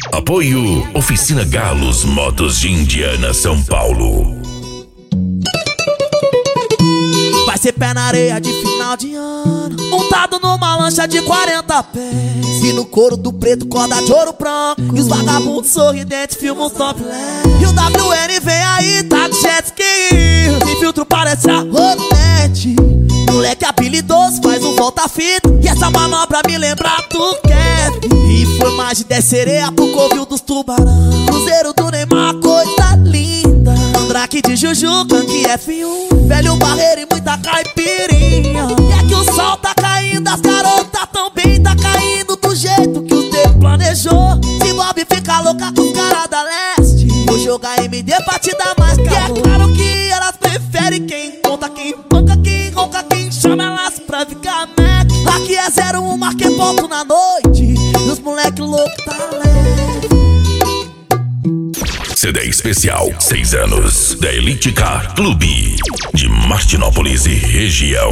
Apoio Oficina Galos Motos de Indiana, São Paulo. Vai ser pé na areia de final de ano, montado numa lancha de 40 pés, e no couro do preto corda de ouro branco, e os vagabundos sorridentes filmam os topless. E o WN vem aí, tá de jet ski, sem filtro parece a Rodete. Moleque habilidoso, faz um volta-fita, e essa manobra me lembra do Kevin. E foi mais de 10 sereias pro covil dos tubarão, cruzeiro do Neymar, coisa linda. Mandrake de Juju, Gangue F1, velho barreiro e muita caipirinha. E é que o sol tá caindo, as garotas tão bem, tá caindo do jeito que o tempo planejou. Se Bob fica louca com os caras da leste, vou jogar MD pra te dar mais calor. E é claro que elas preferem quem conta, quem panca, quem ronca, quem chama elas pra ficar Mac. Aqui é 01, marquei ponto na noite, e os moleque louco tá leve. CD especial 6 anos da Elite Car Clube de Martinópolis e região.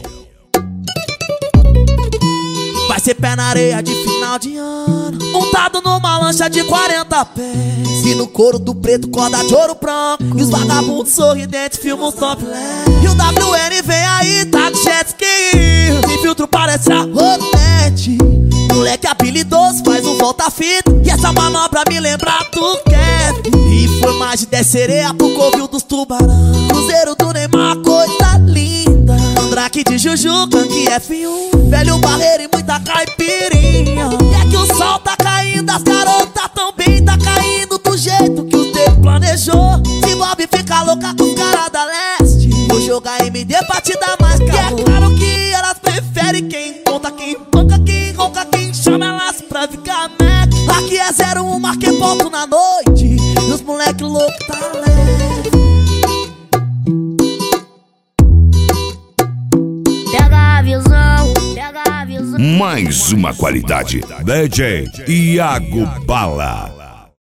Vai ser pé na areia de final de ano, montado numa lancha de 40 pés, e no couro do preto corda de ouro branco, e os vagabundos sorridentes filmam os topless. E o WN vem aí, tá de jet ski, sem filtro parece a Rodete. Moleque habilidoso, faz um volta-fita, e essa manobra me lembra do Kevin. E foi mais de 10 sereias pro covil dos tubarão, cruzeiro do Neymar, coisa linda. Mandrake de Juju, Gangue F1, velho barreiro e muita caipirinha. E é que o sol tá caindo, as garotas tão bem, tá caindo do jeito que o tempo planejou. Se Bob fica louca com os caras da leste, vou jogar MD pra te dar mais calor. E é claro que elas preferem quem conta, quem panca, quem ronca, quem chama elas pra ficar Mac. Aqui é 01, marquei ponto na noite, e os moleque louco tá leve. Pega a visão, pega a visão. Mais uma qualidade. DJ Iago Bala.